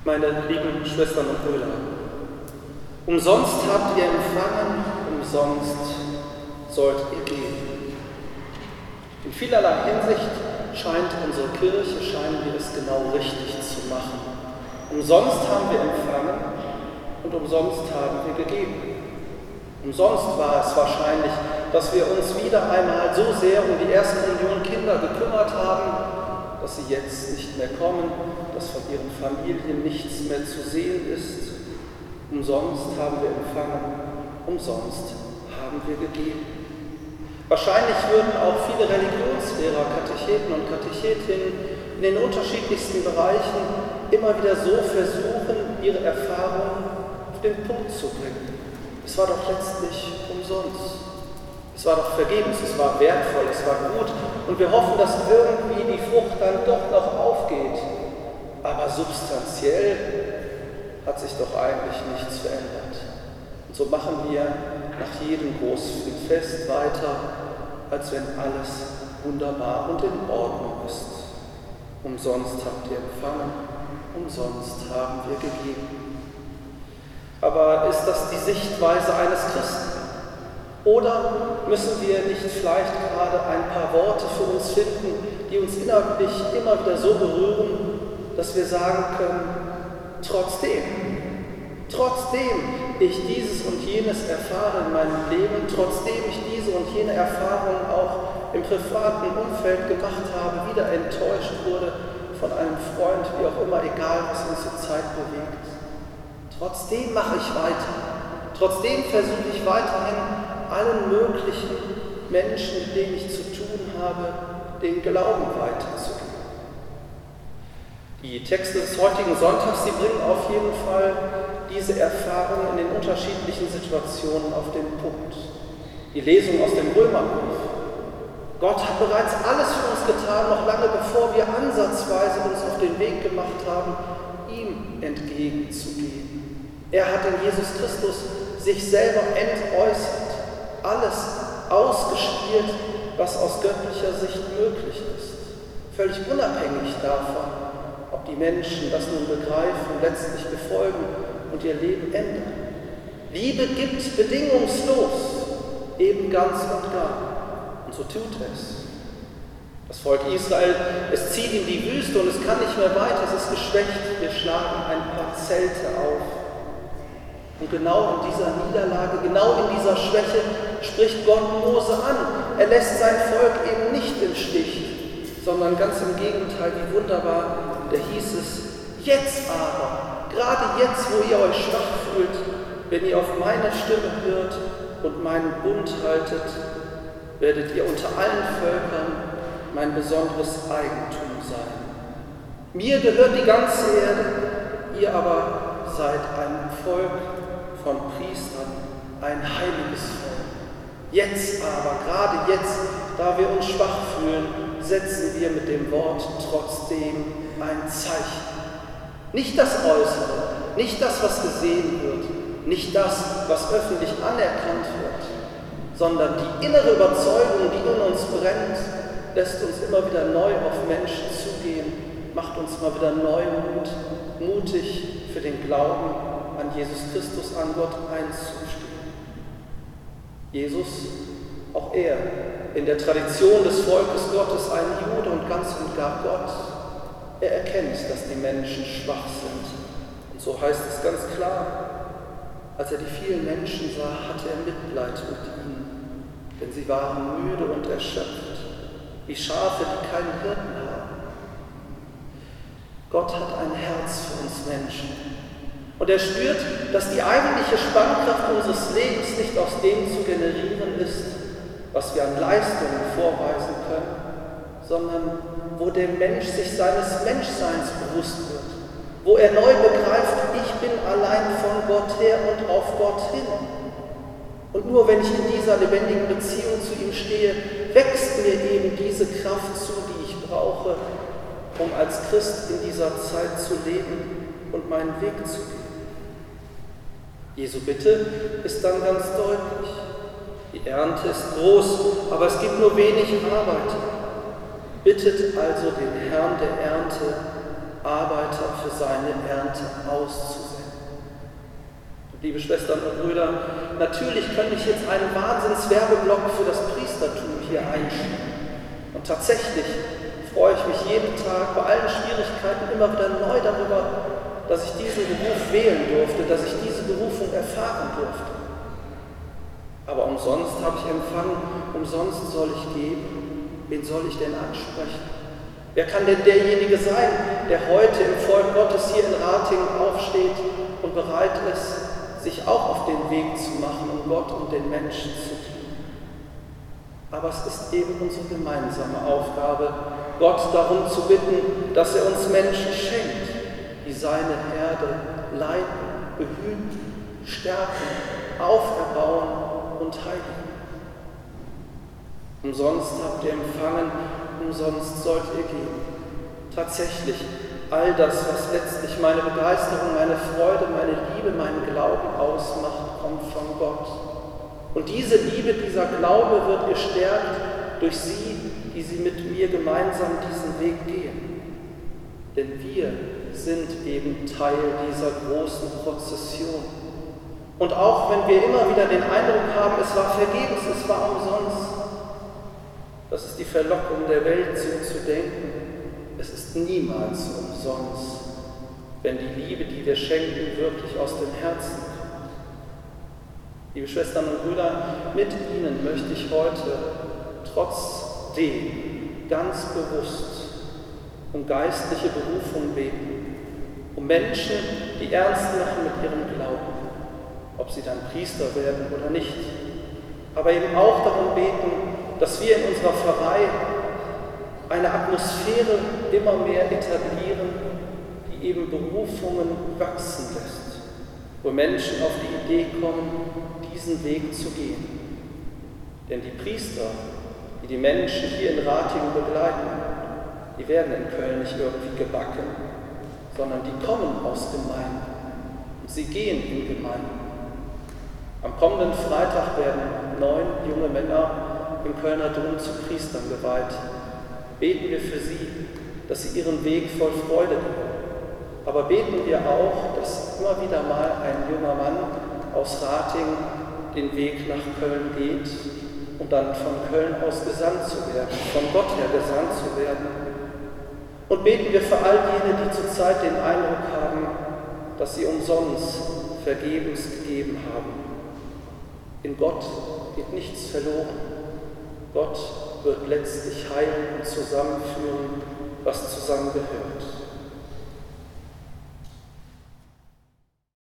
meine lieben Schwestern und Brüder. Umsonst habt ihr empfangen, umsonst sollt ihr geben. In vielerlei Hinsicht scheint unsere Kirche, scheinen wir es genau richtig zu machen. Umsonst haben wir empfangen und umsonst haben wir gegeben. Umsonst war es wahrscheinlich, dass wir uns wieder einmal so sehr um die ersten Millionen Kinder gekümmert haben, dass sie jetzt nicht mehr kommen, dass von ihren Familien nichts mehr zu sehen ist. Umsonst haben wir empfangen, umsonst haben wir gegeben. Wahrscheinlich würden auch viele Religionslehrer, Katecheten und Katechetinnen in den unterschiedlichsten Bereichen immer wieder so versuchen, ihre Erfahrungen auf den Punkt zu bringen. Es war doch letztlich umsonst. Es war doch vergebens, es war wertvoll, es war gut und wir hoffen, dass irgendwie die Frucht dann doch noch aufgeht. Aber substanziell hat sich doch eigentlich nichts verändert. Und so machen wir nach jedem großen Fest weiter, als wenn alles wunderbar und in Ordnung ist. Umsonst habt ihr empfangen, umsonst haben wir gegeben. Aber ist das die Sichtweise eines Christen? Oder müssen wir nicht vielleicht gerade ein paar Worte für uns finden, die uns innerlich immer wieder so berühren, dass wir sagen können, trotzdem ich dieses und jenes erfahre in meinem Leben, trotzdem ich diese und jene Erfahrung auch im privaten Umfeld gemacht habe, wieder enttäuscht wurde von einem Freund, wie auch immer, egal was uns zur Zeit bewegt. Trotzdem mache ich weiter. Trotzdem versuche ich weiterhin, allen möglichen Menschen, mit denen ich zu tun habe, den Glauben weiterzugeben. Die Texte des heutigen Sonntags, sie bringen auf jeden Fall diese Erfahrung in den unterschiedlichen Situationen auf den Punkt. Die Lesung aus dem Römerbrief. Gott hat bereits alles für uns getan, noch lange bevor wir ansatzweise uns auf den Weg gemacht haben, ihm entgegenzugehen. Er hat in Jesus Christus sich selber entäußert, alles ausgespielt, was aus göttlicher Sicht möglich ist. Völlig unabhängig davon, ob die Menschen das nun begreifen, letztlich befolgen und ihr Leben ändern. Liebe gibt bedingungslos, eben ganz und gar. Und so tut es. Das Volk Israel, es zieht in die Wüste und es kann nicht mehr weiter, es ist geschwächt. Wir schlagen ein paar Zelte auf. Und genau in dieser Niederlage, genau in dieser Schwäche spricht Gott Mose an. Er lässt sein Volk eben nicht im Stich, sondern ganz im Gegenteil, wie wunderbar, da hieß es, jetzt aber, gerade jetzt, wo ihr euch schwach fühlt, wenn ihr auf meine Stimme hört und meinen Bund haltet, werdet ihr unter allen Völkern mein besonderes Eigentum sein. Mir gehört die ganze Erde, ihr aber seid ein Volk von Priestern, ein heiliges Volk. Jetzt aber, gerade jetzt, da wir uns schwach fühlen, setzen wir mit dem Wort trotzdem ein Zeichen. Nicht das Äußere, nicht das, was gesehen wird, nicht das, was öffentlich anerkannt wird, sondern die innere Überzeugung, die in uns brennt, lässt uns immer wieder neu auf Menschen zugehen, macht uns mal wieder neu mutig für den Glauben an Jesus Christus, an Gott einzustehen. Jesus, auch er, in der Tradition des Volkes Gottes ein Jude und ganz und gar Gott, er erkennt, dass die Menschen schwach sind. Und so heißt es ganz klar, als er die vielen Menschen sah, hatte er Mitleid mit ihnen, denn sie waren müde und erschöpft, wie Schafe, die keinen Hirten haben. Gott hat ein Herz für uns Menschen. Und er spürt, dass die eigentliche Spannkraft unseres Lebens nicht aus dem zu generieren ist, was wir an Leistungen vorweisen können, sondern wo der Mensch sich seines Menschseins bewusst wird, wo er neu begreift, ich bin allein von Gott her und auf Gott hin. Und nur wenn ich in dieser lebendigen Beziehung zu ihm stehe, wächst mir eben diese Kraft zu, die ich brauche, um als Christ in dieser Zeit zu leben und meinen Weg zu gehen. Jesu Bitte ist dann ganz deutlich. Die Ernte ist groß, aber es gibt nur wenig Arbeiter. Bittet also den Herrn der Ernte, Arbeiter für seine Ernte auszusenden. Liebe Schwestern und Brüder, natürlich könnte ich jetzt einen Wahnsinnswerbeblock für das Priestertum hier einschieben. Und tatsächlich freue ich mich jeden Tag bei allen Schwierigkeiten immer wieder neu darüber, dass ich diesen Beruf wählen durfte, dass ich diese Berufung erfahren durfte. Aber umsonst habe ich empfangen, umsonst soll ich geben. Wen soll ich denn ansprechen? Wer kann denn derjenige sein, der heute im Volk Gottes hier in Ratingen aufsteht und bereit ist, sich auch auf den Weg zu machen, um Gott und den Menschen zu dienen? Aber es ist eben unsere gemeinsame Aufgabe, Gott darum zu bitten, dass er uns Menschen schenkt, die seine Herde leiten, behüten, stärken, auferbauen und heiligen. Umsonst habt ihr empfangen, umsonst sollt ihr geben. Tatsächlich, all das, was letztlich meine Begeisterung, meine Freude, meine Liebe, meinen Glauben ausmacht, kommt von Gott. Und diese Liebe, dieser Glaube wird gestärkt durch sie, die sie mit mir gemeinsam diesen Weg gehen. Denn wir sind eben Teil dieser großen Prozession. Und auch wenn wir immer wieder den Eindruck haben, es war vergebens, es war umsonst, das ist die Verlockung der Welt, so zu denken. Es ist niemals umsonst, wenn die Liebe, die wir schenken, wirklich aus dem Herzen kommt. Liebe Schwestern und Brüder, mit Ihnen möchte ich heute trotzdem ganz bewusst um geistliche Berufung beten, um Menschen, die ernst machen mit ihrem Glauben, ob sie dann Priester werden oder nicht, aber eben auch darum beten, dass wir in unserer Pfarrei eine Atmosphäre immer mehr etablieren, die eben Berufungen wachsen lässt, wo Menschen auf die Idee kommen, diesen Weg zu gehen. Denn die Priester, die die Menschen hier in Ratingen begleiten, die werden in Köln nicht irgendwie gebacken, sondern die kommen aus Gemeinden und sie gehen in Gemeinden. Am kommenden Freitag werden 9 junge Männer im Kölner Dom zu Priestern geweiht. Beten wir für sie, dass sie ihren Weg voll Freude gehen. Aber beten wir auch, dass immer wieder mal ein junger Mann aus Ratingen den Weg nach Köln geht, um dann von Köln aus gesandt zu werden, von Gott her gesandt zu werden. Und beten wir für all jene, die zurzeit den Eindruck haben, dass sie umsonst vergebens gegeben haben. In Gott geht nichts verloren. Gott wird letztlich heilen und zusammenführen, was zusammengehört.